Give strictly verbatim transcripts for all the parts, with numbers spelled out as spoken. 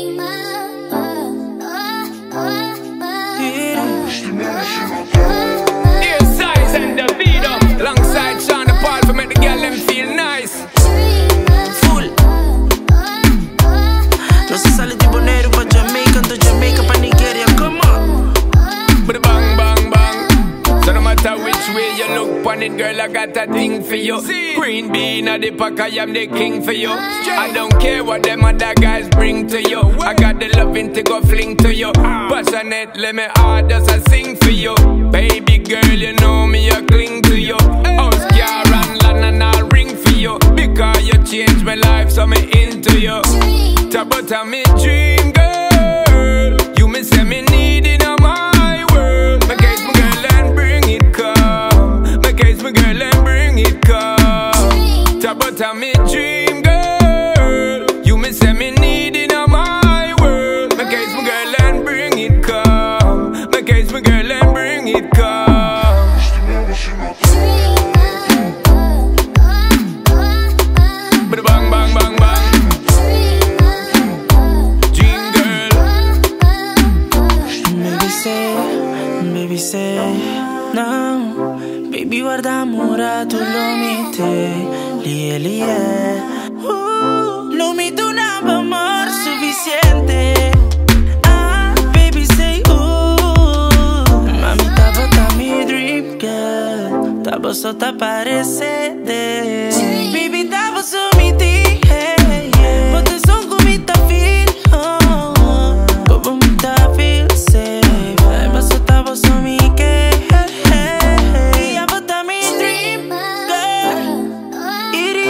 Here Size and Davido, alongside Sean Paul for make the girl them feel nice. Full. No se sale tipo negro pa' Jamaica, to Jamaica pa' Nigeria, come on. But bang bang bang. So no matter which way you look on it, girl, I got a thing for you. Green bean at the pack, I am the king for you. I don't care what them other guys bring to you. I got the loving to go fling to you. Passionate, let me hard as I sing for you. Baby girl, you know me, I cling to you. House, car, and land, and I'll ring for you. Because you changed my life, so me into you. Talk about me dream, girl. You me say me need in my world. My case, my girl, and bring it come. My case, my girl, and bring it come. Talk about me dream, girl. You me say me need in my world. My case, my girl, and bring it come. My case, my girl, and bring it come. But bang, bang, bang, bang. Dream girl. Baby say, baby say, no. Baby guarda amore, tu lo mette, lie, lie. Uh, lo mette un amor suficiente. Ah, baby say, uh. Mami, tabo ta mi dream girl. Tabo sota parece de. Baby, tabo su mi ti, hey, yeah. But the song go mi ta feel, oh. Bobo mi ta feel safe. Tabo so tabo su mi que, hey, hey. Tabo ta mi dream girl. Iri.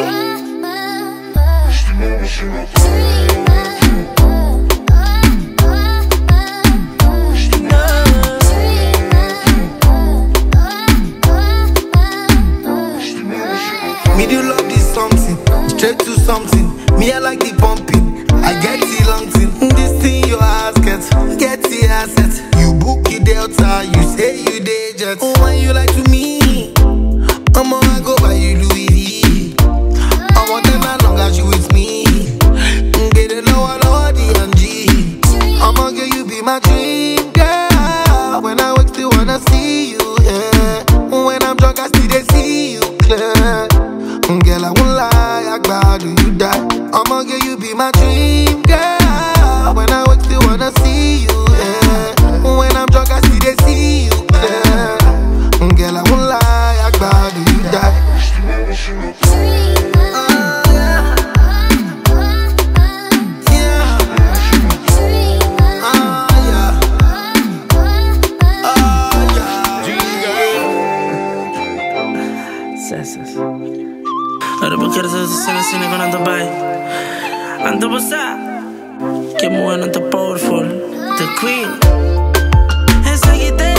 Me do love this something, straight to something. Me I like the pumping, I get the long thing. This thing your ass gets, get the asset. You book your Delta, you say you day jet. Oh, when you like to me, I'ma go buy you Louis V. I want them as long as you with me. Get it lower, lower D and G. I'ma get you be my dream girl. When I wake still wanna see you, yeah. When I'm drunk I still they see you clear. Girl, I won't lie, I glad do you die. I'ma get you be my dream girl. When I wake still wanna see you, yeah. When I'm drunk I still they see you clear. Girl, I won't lie, I glad do you die. Oh, yeah. Yeah. Oh, yeah. Oh, yeah. Dream girl. Sessas. Ora porque quero fazer cena assim quando ando bem. Ando bossa. Que moe não tá powerful. The queen. Essa guitarra.